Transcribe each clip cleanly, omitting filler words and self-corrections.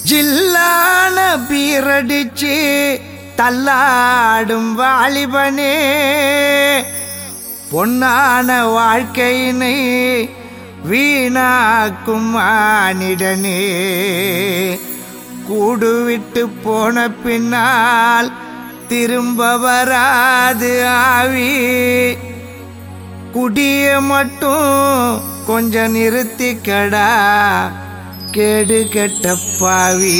ஜில்லான பீரடிச்சு தள்ளாடும் வாலிபனே, பொன்னான வாழ்க்கையினை வீணாக்கும் மானிடனே, கூடு விட்டு போன பின்னால் திரும்ப வராது ஆவி, குடிய மட்டும் கொஞ்சம் நிறுத்திக்கடா கேடு கெட்ட பாவி.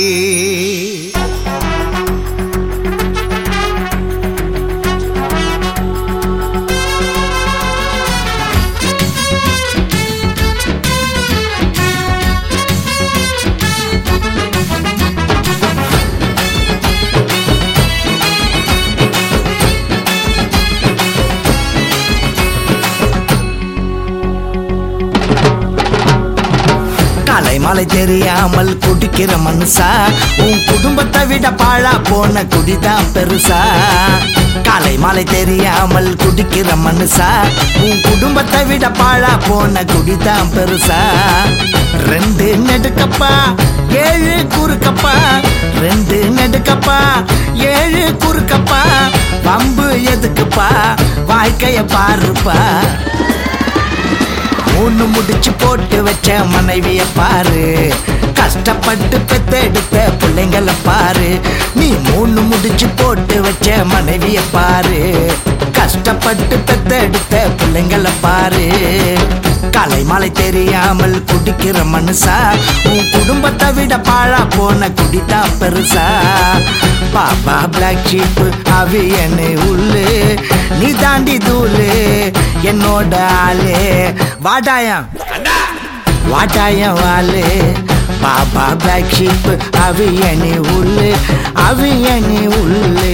மலை தெரியாமல் குடிக்கிற மனுஷா, உன் குடும்பத்தை விட பாழா போன குடிதான் பெருசா. காலை மாலை தெரியாமல் குடிக்கிற மனுஷா, உன் குடும்பத்தை விட பாழா போன குடிதான் பெருசா. 2 நெடுக்கப்பா 7 குறுக்கப்பா, 2 நெடுக்கப்பா 7 குறுக்கப்பா, பம்பு எதுக்குப்பா வாழ்க்கைய பாருப்பா. 3 முடிச்சு போட்டு வச்ச மனைவிய பாரு, கஷ்டப்பட்டு பெத்தெடுத்த பிள்ளைங்களை பாரு. நீ 3 முடிச்சு போட்டு வச்ச மனைவிய பாரு, கஷ்டப்பட்டு பெத்தெடுத்த பிள்ளைங்களை பாரு. காலை மாலை தெரியாமல் குடிக்கிற மனுஷா, உன் குடும்பத்தை விட பாழா போன குடிதான் பெருசா. பாபா பிளாக் ஷீப் அவியனு உள்ளு, நீ தாண்டி தூளு என்னோட ஆளு. வாட்டாயம் வாட்டாயம் வாளு, பாபா பிளாக் ஷீப் அவியனு உள்ளு, அவியனு உள்ளு.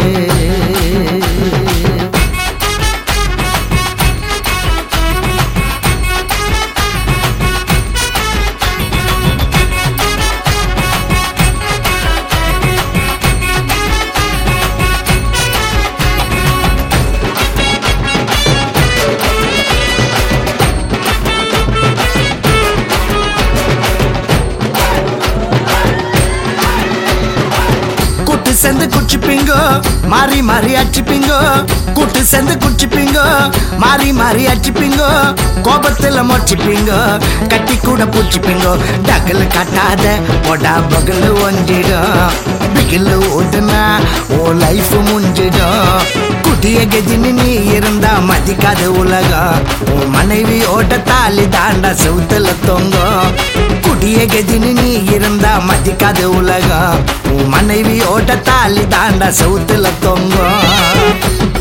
சேர்ந்து குடிச்சுப்பீங்கோ, மாறி மாறி அடிச்சுப்பீங்கோ. கூட்டு சேர்ந்து குடிச்சுப்பீங்கோ, மாறி மாறி அடிச்சுப்பீங்கோ. கோபத்துல மொச்சிப்பீங்கோ, கட்டி கூட பூச்சிப்பீங்கோ. டகல் கட்டாத போடா பகல் ஒஞ்சிடும், பிகில் ஓடுனா ஓ லைஃப் முடிஞ்சிடும். குட்டிய கெஜின்னு நீ இருந்தா மதிக்காத உலகம், உன் மனைவியோட தாலி தாண்டா செவுத்துல தொங்கும். குட்டிய கெஜின்னு நீ இருந்தா மதிக்காத உலகம், உன் மனைவியோட தாலி தாண்டா செவுத்துல தொங்கும்.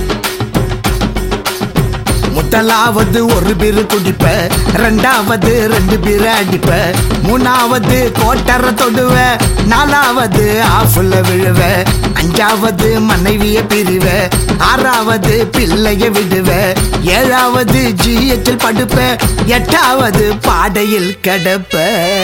முதலாவது 1 பீரு குடிப்ப, 2வது 2 பீரு அடிப்ப, 3வது கோட்டரை தொடுவ, 4வது ஆஃப்ல விழுவ, 5வது மனைவிய பிரிவ, 6வது பிள்ளைய விடுவ, 7வது ஜிஎச்சில் படுப்ப, 8வது பாடையில் கிடப்ப.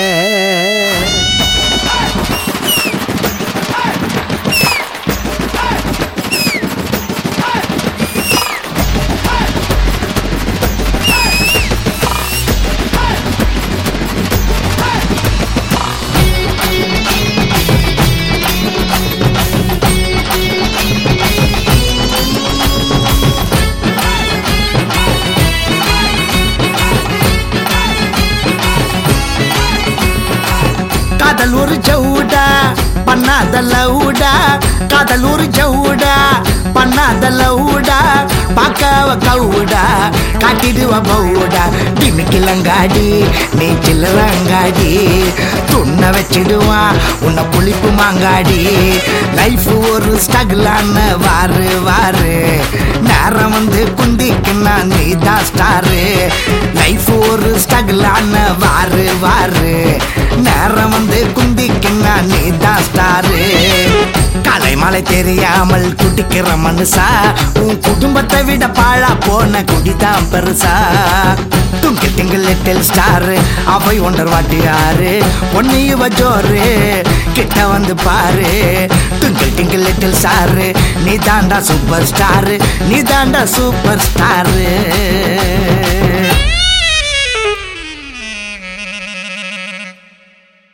காதல் ஒரு ஜவுடா பண்ணாத லவுடா, காதல் ஒரு ஜவுடா பண்ணாத லவுடா. பாக்காவ கவுடா காட்டிடுவ பவுடா, டிமிக்கிலங்காடி நீ சில்லங்காடி, துண்ண வச்சிடுவான் உன்னை புளிப்பு மாங்காடி. லைஃப் ஒரு ஸ்ட்ரகிளான வாரு வாரு, நேரம் வந்து குந்திக்குன்னா நீ தான் ஸ்டாரு. லைஃப் ஒரு ஸ்ட்ரகிளான வாரு வாரு, நேரம் வந்து குந்திக்குன்னா நீ தான் ஸ்டாரு. காலை மாலை தெரியாமல் குடிக்கிற மனுஷா, உன் குடும்பத்தை விட பாழா போன குடிதான் பெருசா. Twinkle twinkle little star how I wonder வாட்டியாரு, பொன்னியுவ ஜோரு கிட்ட வந்து பாரு. டுங்கிள் டிங்கிள் லிட்டில் ஸ்டார் நீ தாண்டா சூப்பர் ஸ்டார், நீ தாண்டா சூப்பர் ஸ்டார்.